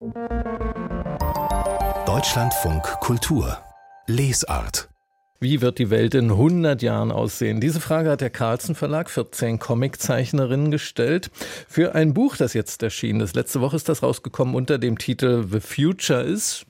Deutschlandfunk Kultur Lesart. Wie wird die Welt in 100 Jahren aussehen? Diese Frage hat der Carlsen Verlag 14 Comiczeichnerinnen gestellt für ein Buch, das jetzt erschienen ist. Letzte Woche ist das rausgekommen unter dem Titel The Future is...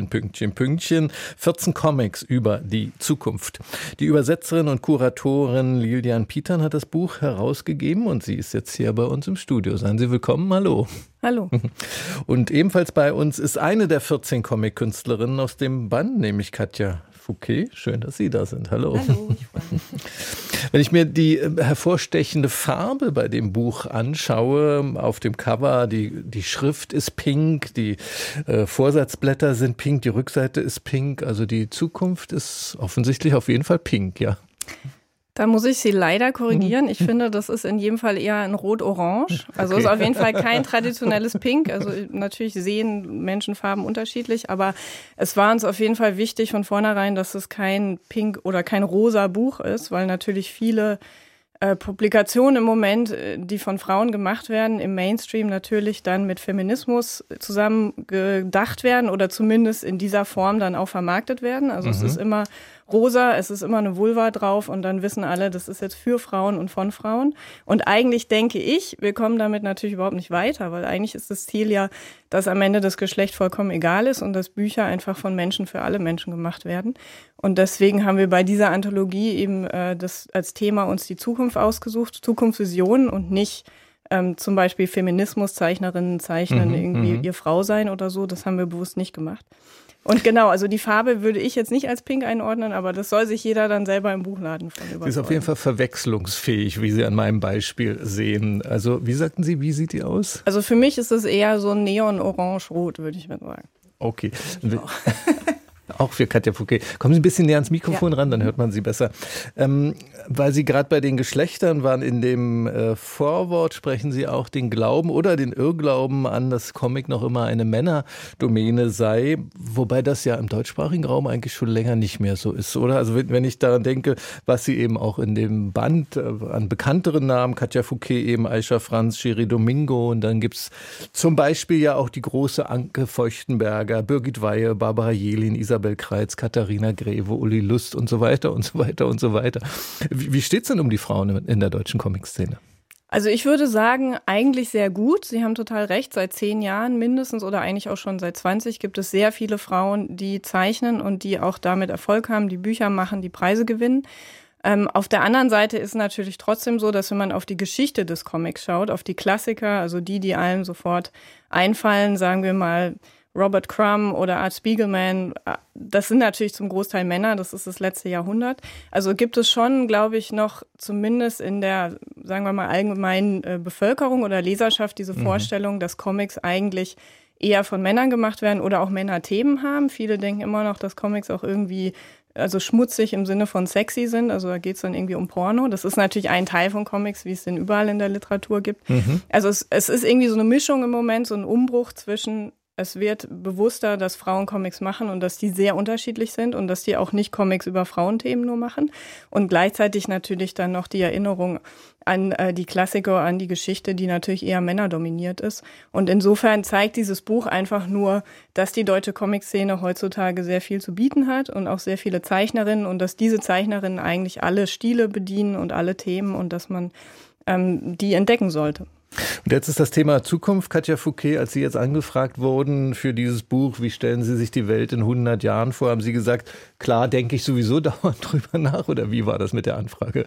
14 Comics über die Zukunft. Die Übersetzerin und Kuratorin Lilian Pietern hat das Buch herausgegeben und sie ist jetzt hier bei uns im Studio. Seien Sie willkommen. Hallo. Hallo. Und ebenfalls bei uns ist eine der 14 Comic-Künstlerinnen aus dem Band, nämlich Katja Fouquet. Schön, dass Sie da sind. Hallo. Hallo, ich freue mich. Wenn ich mir die hervorstechende Farbe bei dem Buch anschaue, auf dem Cover, die Schrift ist pink, die Vorsatzblätter sind pink, die Rückseite ist pink, also die Zukunft ist offensichtlich auf jeden Fall pink, ja. Da muss ich Sie leider korrigieren. Ich finde, das ist in jedem Fall eher ein Rot-Orange. Also ist auf jeden Fall kein traditionelles Pink. Also natürlich sehen Menschen Farben unterschiedlich, aber es war uns auf jeden Fall wichtig von vornherein, dass es kein Pink oder kein rosa Buch ist, weil natürlich viele Publikationen im Moment, die von Frauen gemacht werden, im Mainstream natürlich dann mit Feminismus zusammen gedacht werden oder zumindest in dieser Form dann auch vermarktet werden. Also es ist immer rosa, es ist immer eine Vulva drauf und dann wissen alle, das ist jetzt für Frauen und von Frauen. Und eigentlich denke ich, wir kommen damit natürlich überhaupt nicht weiter, weil eigentlich ist das Ziel ja, dass am Ende das Geschlecht vollkommen egal ist und dass Bücher einfach von Menschen für alle Menschen gemacht werden. Und deswegen haben wir bei dieser Anthologie eben das als Thema uns die Zukunft ausgesucht, Zukunftsvisionen und nicht zum Beispiel Feminismus-Zeichnerinnen zeichnen irgendwie ihr Frau sein oder so. Das haben wir bewusst nicht gemacht. Und genau, also die Farbe würde ich jetzt nicht als pink einordnen, aber das soll sich jeder dann selber im Buchladen von überzeugen. Sie ist auf jeden Fall verwechslungsfähig, wie Sie an meinem Beispiel sehen. Also wie sagten Sie, wie sieht die aus? Also für mich ist es eher so neon-orange-rot, würde ich mal sagen. Okay. Auch für Katja Fouquet. Kommen Sie ein bisschen näher ans Mikrofon ran, dann hört man Sie besser. Weil Sie gerade bei den Geschlechtern waren, in dem Vorwort sprechen Sie auch den Glauben oder den Irrglauben an, dass Comic noch immer eine Männerdomäne sei, wobei das ja im deutschsprachigen Raum eigentlich schon länger nicht mehr so ist, oder? Also wenn ich daran denke, was Sie eben auch in dem Band an bekannteren Namen, Katja Fouquet eben, Aisha Franz, Sherry Domingo und dann gibt's zum Beispiel ja auch die große Anke Feuchtenberger, Birgit Weihe, Barbara Jelin, Isabel Kreitz, Katharina Greve, Uli Lust und so weiter und so weiter und so weiter. Wie steht's denn um die Frauen in der deutschen Comic-Szene? Also ich würde sagen, eigentlich sehr gut. Sie haben total recht. Seit 10 Jahren mindestens oder eigentlich auch schon seit 20 gibt es sehr viele Frauen, die zeichnen und die auch damit Erfolg haben, die Bücher machen, die Preise gewinnen. Auf der anderen Seite ist natürlich trotzdem so, dass wenn man auf die Geschichte des Comics schaut, auf die Klassiker, also die allen sofort einfallen, sagen wir mal Robert Crumb oder Art Spiegelman, das sind natürlich zum Großteil Männer, das ist das letzte Jahrhundert. Also gibt es schon, glaube ich, noch zumindest in der, sagen wir mal, allgemeinen Bevölkerung oder Leserschaft diese Vorstellung, dass Comics eigentlich eher von Männern gemacht werden oder auch Männer Themen haben. Viele denken immer noch, dass Comics auch irgendwie also schmutzig im Sinne von sexy sind, also da geht es dann irgendwie um Porno. Das ist natürlich ein Teil von Comics, wie es denn überall in der Literatur gibt. Also es ist irgendwie so eine Mischung im Moment, so ein Umbruch zwischen es wird bewusster, dass Frauen Comics machen und dass die sehr unterschiedlich sind und dass die auch nicht Comics über Frauenthemen nur machen. Und gleichzeitig natürlich dann noch die Erinnerung an die Klassiker, an die Geschichte, die natürlich eher männerdominiert ist. Und insofern zeigt dieses Buch einfach nur, dass die deutsche Comic-Szene heutzutage sehr viel zu bieten hat und auch sehr viele Zeichnerinnen und dass diese Zeichnerinnen eigentlich alle Stile bedienen und alle Themen und dass man die entdecken sollte. Und jetzt ist das Thema Zukunft. Katja Fouquet, als Sie jetzt angefragt wurden für dieses Buch, wie stellen Sie sich die Welt in 100 Jahren vor, haben Sie gesagt, klar, denke ich sowieso dauernd drüber nach, oder wie war das mit der Anfrage?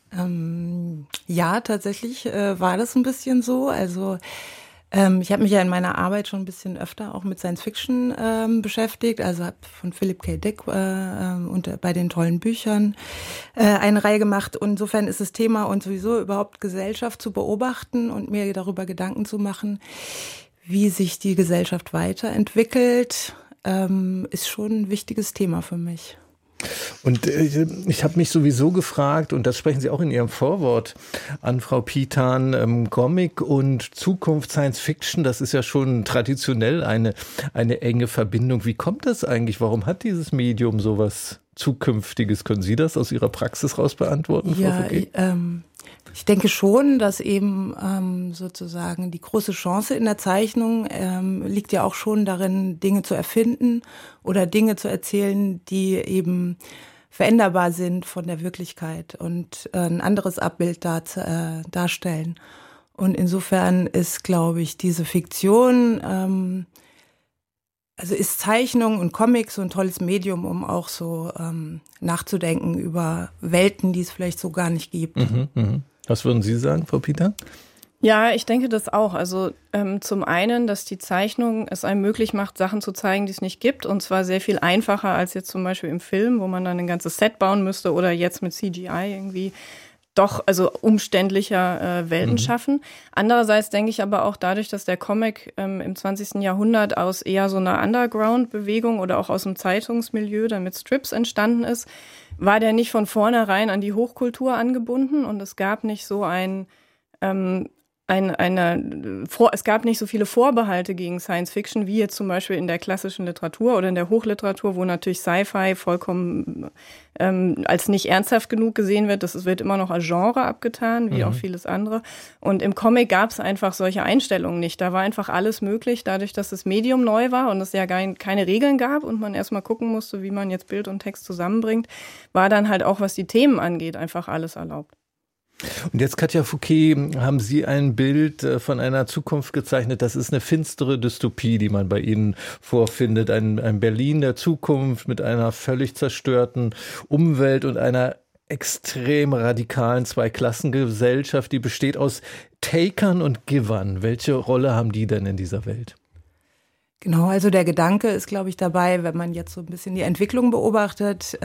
Ja, tatsächlich war das ein bisschen so. Also ich habe mich ja in meiner Arbeit schon ein bisschen öfter auch mit Science-Fiction beschäftigt. Also habe von Philip K. Dick und bei den tollen Büchern eine Reihe gemacht. Und insofern ist das Thema und sowieso überhaupt Gesellschaft zu beobachten und mir darüber Gedanken zu machen, wie sich die Gesellschaft weiterentwickelt, ist schon ein wichtiges Thema für mich. Und ich habe mich sowieso gefragt, und das sprechen Sie auch in Ihrem Vorwort an, Frau Pietern, Comic und Zukunft, Science Fiction, das ist ja schon traditionell eine enge Verbindung. Wie kommt das eigentlich? Warum hat dieses Medium sowas Zukünftiges? Können Sie das aus Ihrer Praxis raus beantworten, Frau Fouquet? Ich denke schon, dass eben sozusagen die große Chance in der Zeichnung liegt ja auch schon darin, Dinge zu erfinden oder Dinge zu erzählen, die eben veränderbar sind von der Wirklichkeit und ein anderes Abbild darstellen. Und insofern ist, glaube ich, diese Fiktion, also ist Zeichnung und Comic so ein tolles Medium, um auch so nachzudenken über Welten, die es vielleicht so gar nicht gibt. Was würden Sie sagen, Frau Peter? Ja, ich denke das auch. Also zum einen, dass die Zeichnung es einem möglich macht, Sachen zu zeigen, die es nicht gibt. Und zwar sehr viel einfacher als jetzt zum Beispiel im Film, wo man dann ein ganzes Set bauen müsste oder jetzt mit CGI irgendwie doch also umständlicher Welten schaffen. Andererseits denke ich aber auch dadurch, dass der Comic im 20. Jahrhundert aus eher so einer Underground-Bewegung oder auch aus dem Zeitungsmilieu dann mit Strips entstanden ist, war der nicht von vornherein an die Hochkultur angebunden und es gab nicht so es gab nicht so viele Vorbehalte gegen Science Fiction wie jetzt zum Beispiel in der klassischen Literatur oder in der Hochliteratur, wo natürlich Sci-Fi vollkommen als nicht ernsthaft genug gesehen wird. Das wird immer noch als Genre abgetan, wie auch vieles andere. Und im Comic gab es einfach solche Einstellungen nicht. Da war einfach alles möglich, dadurch, dass das Medium neu war und es ja keine Regeln gab und man erstmal gucken musste, wie man jetzt Bild und Text zusammenbringt, war dann halt auch, was die Themen angeht, einfach alles erlaubt. Und jetzt, Katja Fouquet, haben Sie ein Bild von einer Zukunft gezeichnet. Das ist eine finstere Dystopie, die man bei Ihnen vorfindet. Ein Berlin der Zukunft mit einer völlig zerstörten Umwelt und einer extrem radikalen Zweiklassengesellschaft, die besteht aus Takern und Givern. Welche Rolle haben die denn in dieser Welt? Genau, also der Gedanke ist, glaube ich, dabei, wenn man jetzt so ein bisschen die Entwicklung beobachtet,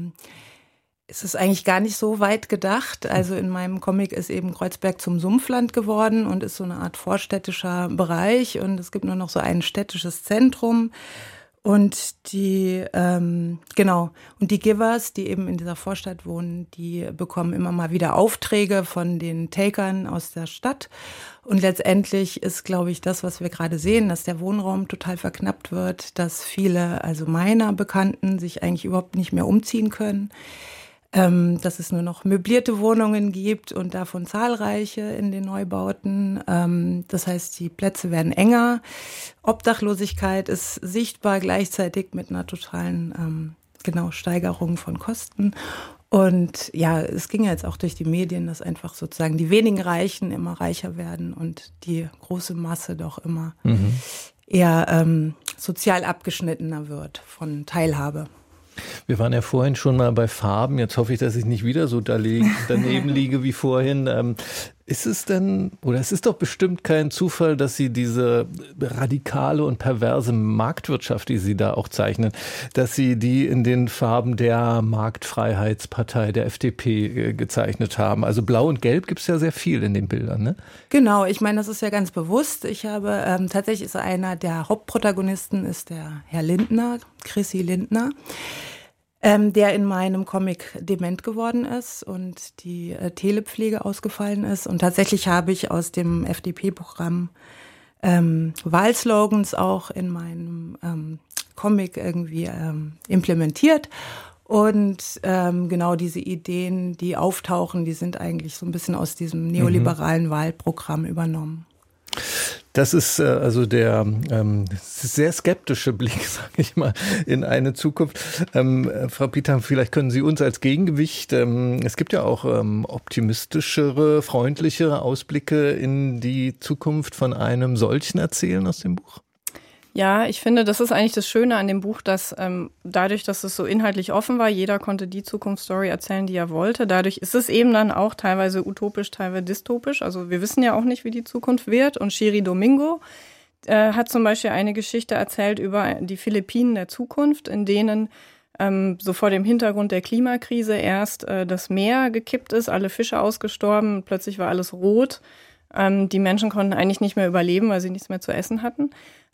ist es eigentlich gar nicht so weit gedacht. Also in meinem Comic ist eben Kreuzberg zum Sumpfland geworden und ist so eine Art vorstädtischer Bereich und es gibt nur noch so ein städtisches Zentrum und die Givers, die eben in dieser Vorstadt wohnen, die bekommen immer mal wieder Aufträge von den Takern aus der Stadt und letztendlich ist, glaube ich, das, was wir gerade sehen, dass der Wohnraum total verknappt wird, dass viele, also meiner Bekannten, sich eigentlich überhaupt nicht mehr umziehen können. Dass es nur noch möblierte Wohnungen gibt und davon zahlreiche in den Neubauten. Das heißt, die Plätze werden enger. Obdachlosigkeit ist sichtbar gleichzeitig mit einer totalen Steigerung von Kosten. Und ja, es ging ja jetzt auch durch die Medien, dass einfach sozusagen die wenigen Reichen immer reicher werden und die große Masse doch immer eher sozial abgeschnittener wird von Teilhabe. Wir waren ja vorhin schon mal bei Farben. Jetzt hoffe ich, dass ich nicht wieder so daneben liege wie vorhin. Ist es denn, oder es ist doch bestimmt kein Zufall, dass Sie diese radikale und perverse Marktwirtschaft, die Sie da auch zeichnen, dass Sie die in den Farben der Marktfreiheitspartei, der FDP gezeichnet haben. Also Blau und Gelb gibt es ja sehr viel in den Bildern, ne? Genau, ich meine, das ist ja ganz bewusst. Ich habe, tatsächlich ist einer der Hauptprotagonisten ist der Herr Lindner, Chrissy Lindner. Der in meinem Comic dement geworden ist und die Telepflege ausgefallen ist. Und tatsächlich habe ich aus dem FDP-Programm Wahlslogans auch in meinem Comic irgendwie implementiert. Und genau diese Ideen, die auftauchen, die sind eigentlich so ein bisschen aus diesem neoliberalen Wahlprogramm übernommen. Das ist also der sehr skeptische Blick, sage ich mal, in eine Zukunft. Frau Peter, vielleicht können Sie uns als Gegengewicht, es gibt ja auch optimistischere, freundlichere Ausblicke in die Zukunft von einem solchen erzählen aus dem Buch? Ja, ich finde, das ist eigentlich das Schöne an dem Buch, dass dadurch, dass es so inhaltlich offen war, jeder konnte die Zukunftsstory erzählen, die er wollte. Dadurch ist es eben dann auch teilweise utopisch, teilweise dystopisch. Also wir wissen ja auch nicht, wie die Zukunft wird. Und Chiri Domingo hat zum Beispiel eine Geschichte erzählt über die Philippinen der Zukunft, in denen so vor dem Hintergrund der Klimakrise erst das Meer gekippt ist, alle Fische ausgestorben, plötzlich war alles rot. Die Menschen konnten eigentlich nicht mehr überleben, weil sie nichts mehr zu essen hatten.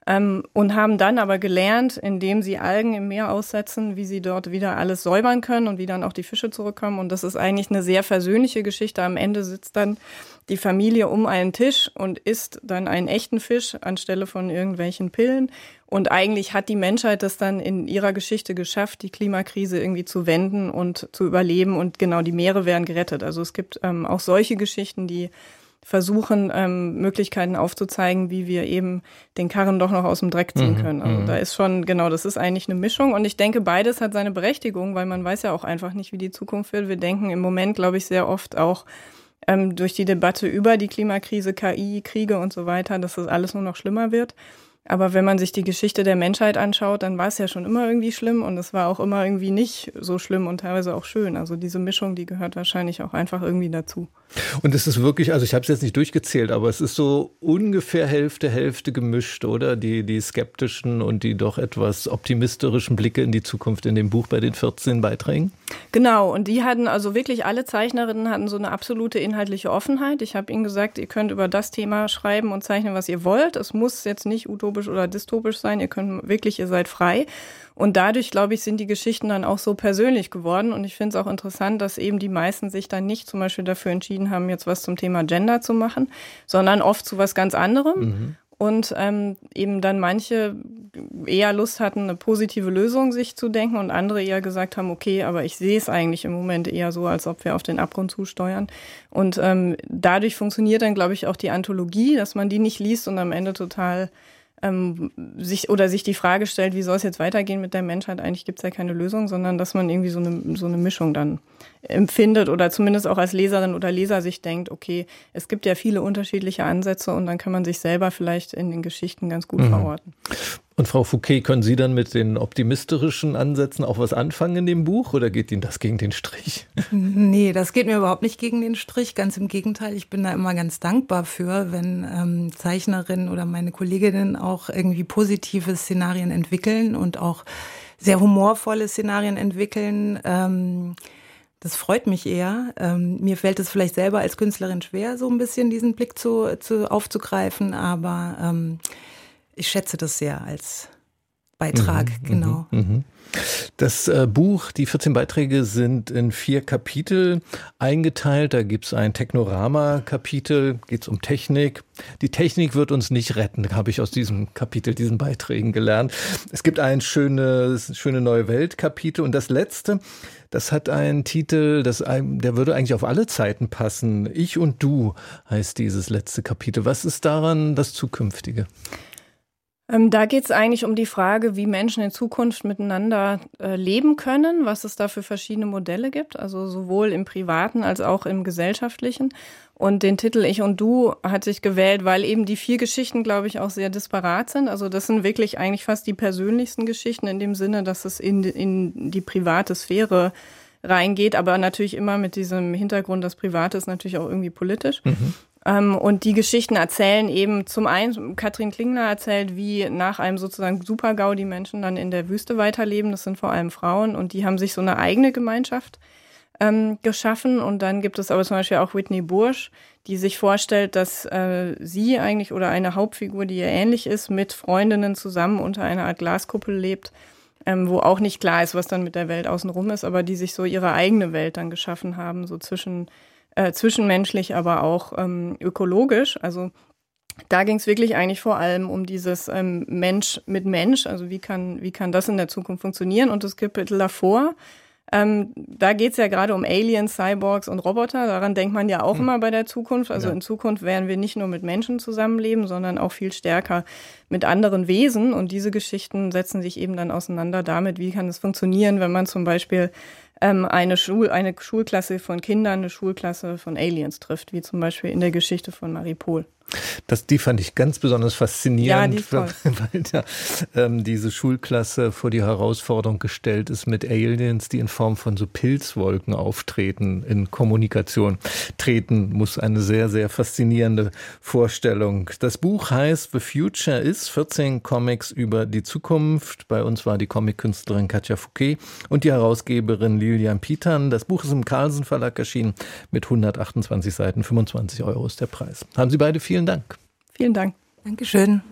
Und haben dann aber gelernt, indem sie Algen im Meer aussetzen, wie sie dort wieder alles säubern können und wie dann auch die Fische zurückkommen. Und das ist eigentlich eine sehr versöhnliche Geschichte. Am Ende sitzt dann die Familie um einen Tisch und isst dann einen echten Fisch anstelle von irgendwelchen Pillen. Und eigentlich hat die Menschheit das dann in ihrer Geschichte geschafft, die Klimakrise irgendwie zu wenden und zu überleben. Und genau, die Meere werden gerettet. Also es gibt auch solche Geschichten, die versuchen, Möglichkeiten aufzuzeigen, wie wir eben den Karren doch noch aus dem Dreck ziehen können. Also da ist schon, genau, das ist eigentlich eine Mischung. Und ich denke, beides hat seine Berechtigung, weil man weiß ja auch einfach nicht, wie die Zukunft wird. Wir denken im Moment, glaube ich, sehr oft auch durch die Debatte über die Klimakrise, KI, Kriege und so weiter, dass das alles nur noch schlimmer wird. Aber wenn man sich die Geschichte der Menschheit anschaut, dann war es ja schon immer irgendwie schlimm und es war auch immer irgendwie nicht so schlimm und teilweise auch schön. Also diese Mischung, die gehört wahrscheinlich auch einfach irgendwie dazu. Und es ist wirklich, also ich habe es jetzt nicht durchgezählt, aber es ist so ungefähr Hälfte gemischt, oder? Die skeptischen und die doch etwas optimisterischen Blicke in die Zukunft in dem Buch bei den 14 Beiträgen? Genau, und die hatten, also wirklich alle Zeichnerinnen hatten so eine absolute inhaltliche Offenheit. Ich habe ihnen gesagt, ihr könnt über das Thema schreiben und zeichnen, was ihr wollt. Es muss jetzt nicht utopisch oder dystopisch sein. Ihr könnt wirklich, ihr seid frei. Und dadurch, glaube ich, sind die Geschichten dann auch so persönlich geworden. Und ich finde es auch interessant, dass eben die meisten sich dann nicht zum Beispiel dafür entschieden haben, jetzt was zum Thema Gender zu machen, sondern oft zu was ganz anderem. Und eben dann manche eher Lust hatten, eine positive Lösung sich zu denken und andere eher gesagt haben, okay, aber ich sehe es eigentlich im Moment eher so, als ob wir auf den Abgrund zusteuern. Und dadurch funktioniert dann, glaube ich, auch die Anthologie, dass man die nicht liest und am Ende total sich die Frage stellt, wie soll es jetzt weitergehen mit der Menschheit? Eigentlich gibt es ja keine Lösung, sondern dass man irgendwie so eine Mischung dann empfindet oder zumindest auch als Leserin oder Leser sich denkt, okay, es gibt ja viele unterschiedliche Ansätze und dann kann man sich selber vielleicht in den Geschichten ganz gut verorten. Und Frau Fouquet, können Sie dann mit den optimisterischen Ansätzen auch was anfangen in dem Buch oder geht Ihnen das gegen den Strich? Nee, das geht mir überhaupt nicht gegen den Strich. Ganz im Gegenteil, ich bin da immer ganz dankbar für, wenn Zeichnerinnen oder meine Kolleginnen auch irgendwie positive Szenarien entwickeln und auch sehr humorvolle Szenarien entwickeln. Das freut mich eher. Mir fällt es vielleicht selber als Künstlerin schwer, so ein bisschen diesen Blick aufzugreifen, aber ich schätze das sehr als Beitrag, genau. Das Buch, die 14 Beiträge sind in 4 Kapitel eingeteilt. Da gibt es ein Technorama-Kapitel, geht es um Technik. Die Technik wird uns nicht retten, habe ich aus diesem Kapitel, diesen Beiträgen gelernt. Es gibt ein schöne neue Welt-Kapitel und das letzte, das hat einen Titel, der würde eigentlich auf alle Zeiten passen. Ich und du heißt dieses letzte Kapitel. Was ist daran das Zukünftige? Da geht es eigentlich um die Frage, wie Menschen in Zukunft miteinander leben können, was es da für verschiedene Modelle gibt, also sowohl im Privaten als auch im Gesellschaftlichen. Und den Titel Ich und Du hat sich gewählt, weil eben die 4 Geschichten, glaube ich, auch sehr disparat sind. Also das sind wirklich eigentlich fast die persönlichsten Geschichten in dem Sinne, dass es in die private Sphäre reingeht, aber natürlich immer mit diesem Hintergrund, das Private ist natürlich auch irgendwie politisch. Und die Geschichten erzählen eben zum einen, Katrin Klingler erzählt, wie nach einem sozusagen Super-GAU die Menschen dann in der Wüste weiterleben. Das sind vor allem Frauen und die haben sich so eine eigene Gemeinschaft geschaffen. Und dann gibt es aber zum Beispiel auch Whitney Bursch, die sich vorstellt, dass sie eigentlich oder eine Hauptfigur, die ihr ähnlich ist, mit Freundinnen zusammen unter einer Art Glaskuppel lebt, wo auch nicht klar ist, was dann mit der Welt außenrum ist, aber die sich so ihre eigene Welt dann geschaffen haben, so zwischenmenschlich, aber auch ökologisch. Also da ging es wirklich eigentlich vor allem um dieses Mensch mit Mensch, also wie kann das in der Zukunft funktionieren? Und das Kapitel davor, da geht es ja gerade um Aliens, Cyborgs und Roboter. Daran denkt man ja auch immer bei der Zukunft. Also in Zukunft werden wir nicht nur mit Menschen zusammenleben, sondern auch viel stärker mit anderen Wesen. Und diese Geschichten setzen sich eben dann auseinander damit, wie kann es funktionieren, wenn man zum Beispiel eine Schulklasse von Kindern, eine Schulklasse von Aliens trifft, wie zum Beispiel in der Geschichte von Maripol. Die fand ich ganz besonders faszinierend, ja, weil diese Schulklasse vor die Herausforderung gestellt ist mit Aliens, die in Form von so Pilzwolken auftreten, in Kommunikation treten, muss eine sehr, sehr faszinierende Vorstellung. Das Buch heißt The Future Is, 14 Comics über die Zukunft. Bei uns war die Comic-Künstlerin Katja Fouquet und die Herausgeberin Lilian Pietern. Das Buch ist im Carlsen Verlag erschienen mit 128 Seiten, 25 € ist der Preis. Haben Sie beide vielen Dank. Vielen Dank. Dankeschön.